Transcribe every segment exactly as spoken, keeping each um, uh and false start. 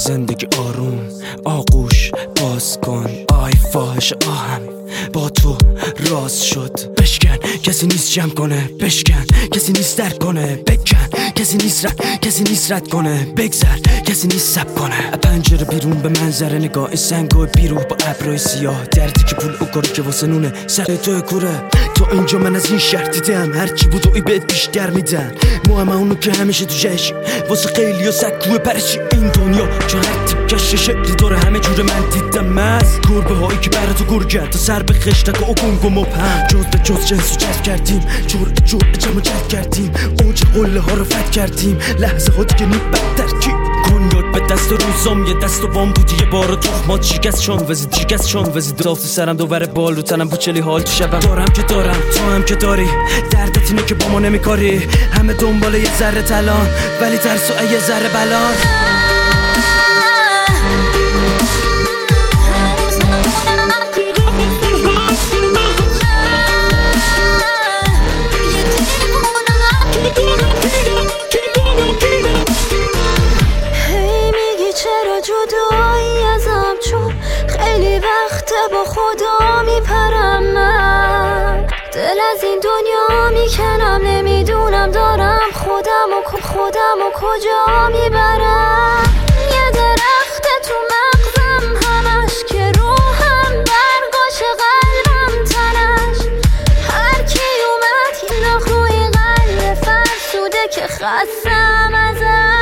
زندگی آروم، آغوش باز کن. آی فاحش آهم با تو راز شد. بشکن کسی نیست جمع کنه، بشکن کسی نیست در کنه، بکن کسی نیست رد کسی نیست رد کنه، بگذر کسی نیست سب کنه. پنجره بیرون به منظره نگاه سنگای بیروح با ابرای سیاه. دردی که پول اوکاری که واسه نونه سر توی کوره. تو اینجا من از این شهر دیدم هرچی بود و ای بهت بیشتر میدن. ما همه اونو که همیشه تو جشن واسه خیلی ها سکوه پرشی. این دنیا چون هر تیکش شکلی داره همه جور من دیدم از گربه هایی که برا تو گر کرد تا سر به خشتک و گنگ و مبهم. جز به جز جنس و جذب کردیم، جور جور جمع و جد کردیم، اوج قله ها رو فت کردیم. لحظه ها دیگه نید بدتر کی کنیاک به دست روزام یه دست و بام بودی یه بار تخمات چیکس شان وزی چیکس شان وزی دافت سرم دوباره بال رو تنم بوچلی حال تو شبم. دارم که دارم تو هم که داری، دردت اینه که با ما نمیکاری. همه دنبال یه ذره تلان ولی ترس و یه ذره بلان. جدایی ازم چون خیلی وقته با خدا میپرم. من دل از این دنیا میکنم، نمیدونم دارم خودم و خودم و کجا میبرم. یه درخت تو مغزم همش که روحم برگاش قلبم تنش. هر کی اومد نخوی قلب فرسوده که خستم ازم.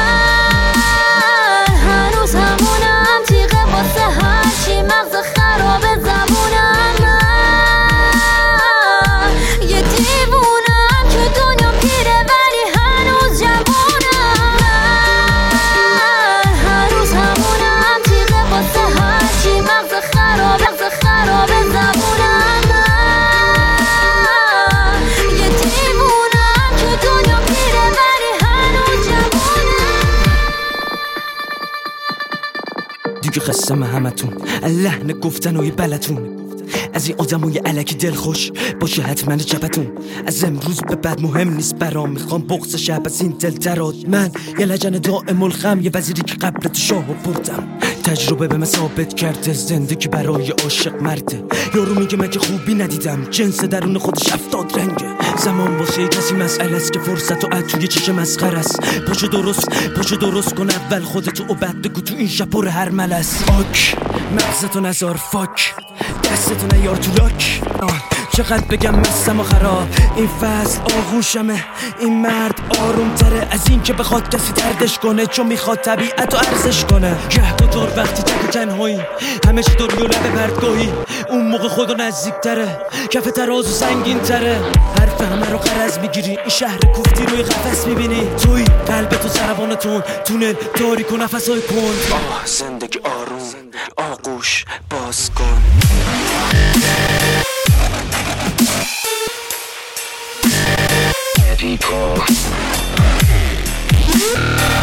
همونم تیغه واسه هرچی مغز خراب زبونم. من یه دیوونم که دنیا پیره ولی هنوز جوونم. من هنوز همونم تیغه واسه هرچی مغز خراب مغز خراب زبونم. من یه دیوونم که دنیا پیره ولی هنوز جوونم. دیگه خستم همتون لحن گفتن و یه بلتون از این آدم های علکی دل خوش باشه حتما چپتون. از امروز به بعد مهم نیست برام، میخوام بغض شب از این دل دراد. من یه لجن دائم الخم، یه وزیری که قبل تو شاهو بردم. تجربه به من ثابت کرده زندگی برای عاشق مرده. یارو میگه من که خوبی ندیدم، جنس درون خودش هفتاد رنگه. زمان واسه کسی مسئله است که فرصت و عد توی چشم مسخره است. پاشو درست پاشو درست کن اول خودتو و بعد بگو تو این شب پر هر ملس. آک مغزتو نزار فاک، دستتو نیار تو لاک. چقدر بگم مستم و خراب، این فصل آغوشمه. این مرد آروم تره از این که بخواد کسی دردش کنه، چون میخواد طبیعت رو ارزش کنه. گهگدار وقتی تک و تنهایی همه چی داری و لب پرتگاهی، اون موقع خدا نزدیک تره، کف ترازو سنگین تره. حرف همه رو قرض میگیری، این شهر کوفتی روی قفس میبینی. توی قلب تو سربانتون تونل تاریک و نفسای کن. آه زندگی آروم، آغوش باز کن. People